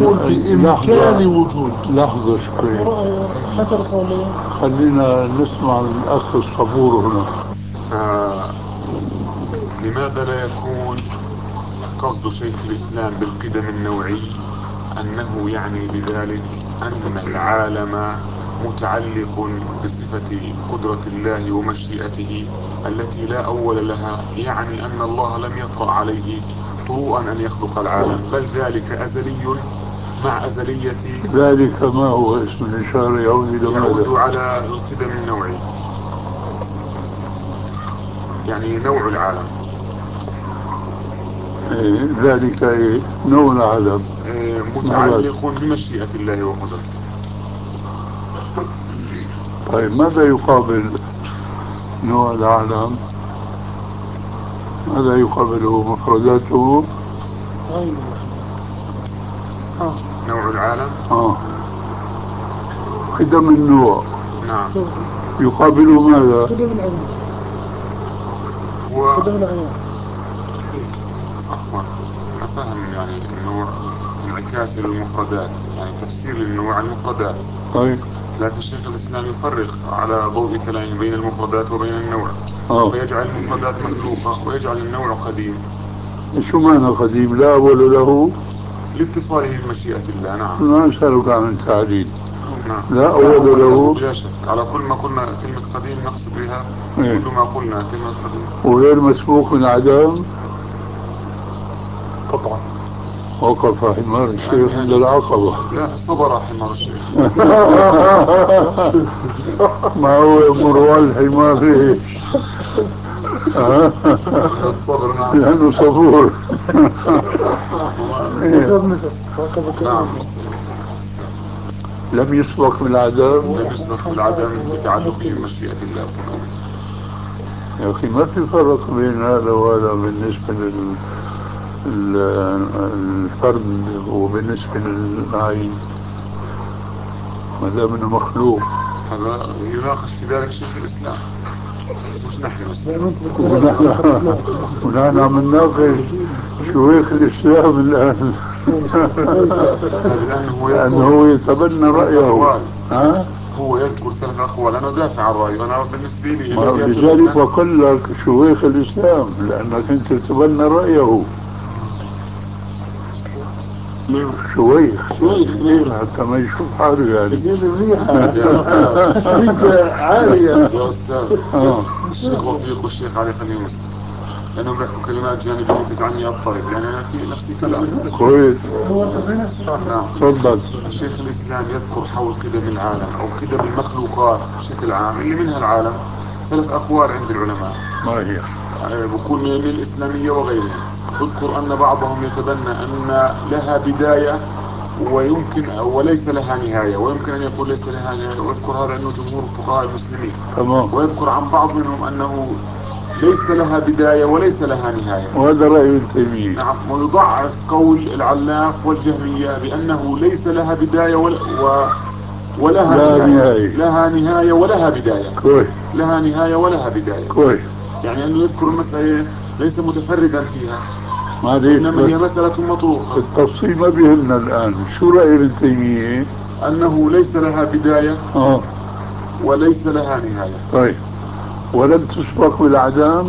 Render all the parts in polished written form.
يقول بإمكان وجود. لحظة شوي، خلينا نسمع الأخ الصبور هنا. لماذا لا يكون قصد شيخ الإسلام بالقدم النوعي أنه يعني بذلك أن العالم متعلق بصفة قدرة الله ومشيئته التي لا أول لها، يعني أن الله لم يطرأ عليه طروءا أن يخلق العالم، بل ذلك أزلي مع أزلية. ذلك ما هو اسم الإشارة يعود على القدم النوعي، يعني نوع العالم. ذلك نوع العالم متعلق بمشيئة الله وقدرته. طيب ماذا يقابل نوع العالم؟ ماذا يقابله مفرداته؟ نوع العالم قدم النوع. نعم. يقابله ماذا؟ قدم العيان. عفوا أنا فاهم، يعني النوع انعكاس للمفردات، يعني تفسير للنوع المفردات. طيب لكن شيخ الإسلام يفرق على ضوء كلامه بين المفردات وبين النوع، فيجعل المفردات مخلوقة ويجعل النوع قديم. شو معنى قديم؟ لا أول له لاتصاله بمشيئة الله. نعم. ما أسألك عن التعليل. نعم. لا أول له بلا شك، على كل ما قلنا كلمة قديم نقصد بها كل ما قلنا كلمة قديم. وغير مسبوق من عدم طبعا. وقف حمار الشيخ عند العقبة. لا صبر حمار الشيخ. ما هو مروان الحمار ايش؟ الصبر. نعم. لأنه صبور. نعم. لم يسبق بالعدم. لم يسبق بالعدم بتعلقه بمشيئة الله وقدرته. يا أخي ما في فرق بين هذا وهذا بالنسبة الفرد وبالنسبة للعين ما دام انه مخلوق. هذا يناقش في ذلك شيخ الإسلام مش نحن بس. ونحن عم نناقش شيوخ الإسلام الآن. لأنه هو يتبنى رأيه. هو يذكر ثلاث أقوال، أنا دافع عن رأيه. أنا بالنسبة لي لذلك بقول لك شيوخ الإسلام لأنك أنت تتبنى رأيه. شويخ حتى ما يشوف حاله يعني. عالية يا أستاذ. الشيخ وفيق والشيخ علي خليهم يسكتوا لأنهم بيحكوا كلمات جانبية تجعلني أضطرب، لأن أنا في نفس الكلام. كويس. نعم. تفضل. شيخ الإسلام يذكر حول قدم العالم أو قدم المخلوقات بشكل عام اللي منها العالم ثلاث أقوال عند العلماء. ما هي؟ بكون من الإسلامية وغيرهم. اذكر أن بعضهم يتبنى أن لها بداية ويمكن وليس لها نهاية، ويمكن أن يكون ليس لها نهاية، ويذكر هذا أنه جمهور الفقهاء المسلمين. تمام. ويذكر عن بعض منهم أنه ليس لها بداية وليس لها نهاية، وهذا رأي ابن تيمية. نعم. ويضعف قول العلاف والجهمية بأنه ليس لها بداية ولها نهاية. لها نهاية ولها بداية. كويس. لها نهاية ولها بداية. كويس. يعني أنه يذكر المسألة ليس متفردا فيها، معليش، إنما هي مسألة مطروقة. التفصيل ما بيهمنا الآن. شو رأي ابن تيمية؟ أنه ليس لها بداية وليس لها نهاية. طيب، ولم تسبق بالعدم.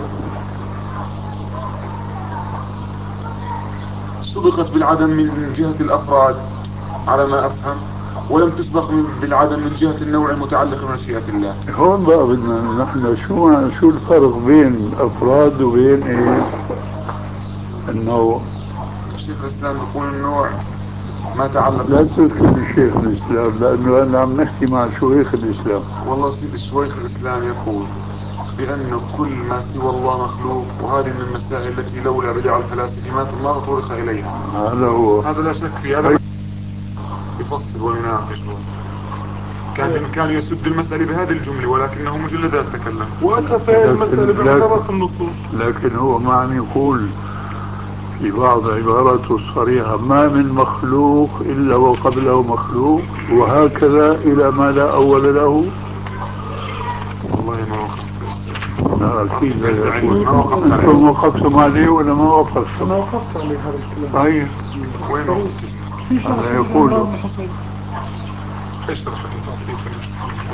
سبقت بالعدم من جهة الأفراد على ما أفهم، ولم تسبق بالعدم من جهة النوع المتعلق بمشيئة الله. هون بقى بدنا نحن شو الفرق بين الأفراد وبين إيه النوع؟ شيخ الإسلام يقول النوع ما تعلق. لا تذكر شيخ الإسلام لأنه أنا عم نحكي مع شيوخ الإسلام. والله سيدي شيخ الإسلام يقول بأن كل ما سوى الله مخلوق، وهذه من المسائل التي لولا بدع الفلاسفة ما طرق إليها. هذا هو. هذا لا شك فيه. هذا يفصل ويناقش. كان بإمكانه يسد المسألة بهذه الجملة، ولكنه مجلدات تكلم وكفى المسألة بعبارة النصوص. لكن هو ما عم يقول في بعض عباراته الصريحة ما من مخلوق إلا وقبله مخلوق وهكذا إلى ما لا أول له. والله ما وقفت يا أستاذ. لا أكيد ما وقفت عليه. أنتم وقفتم عليه ولا ما وقفتم؟ أنا وقفت عليه هذا الكلام. طيب وين وقفت؟ في شرح هذا يقول ابن حسين. اشرح التعريف.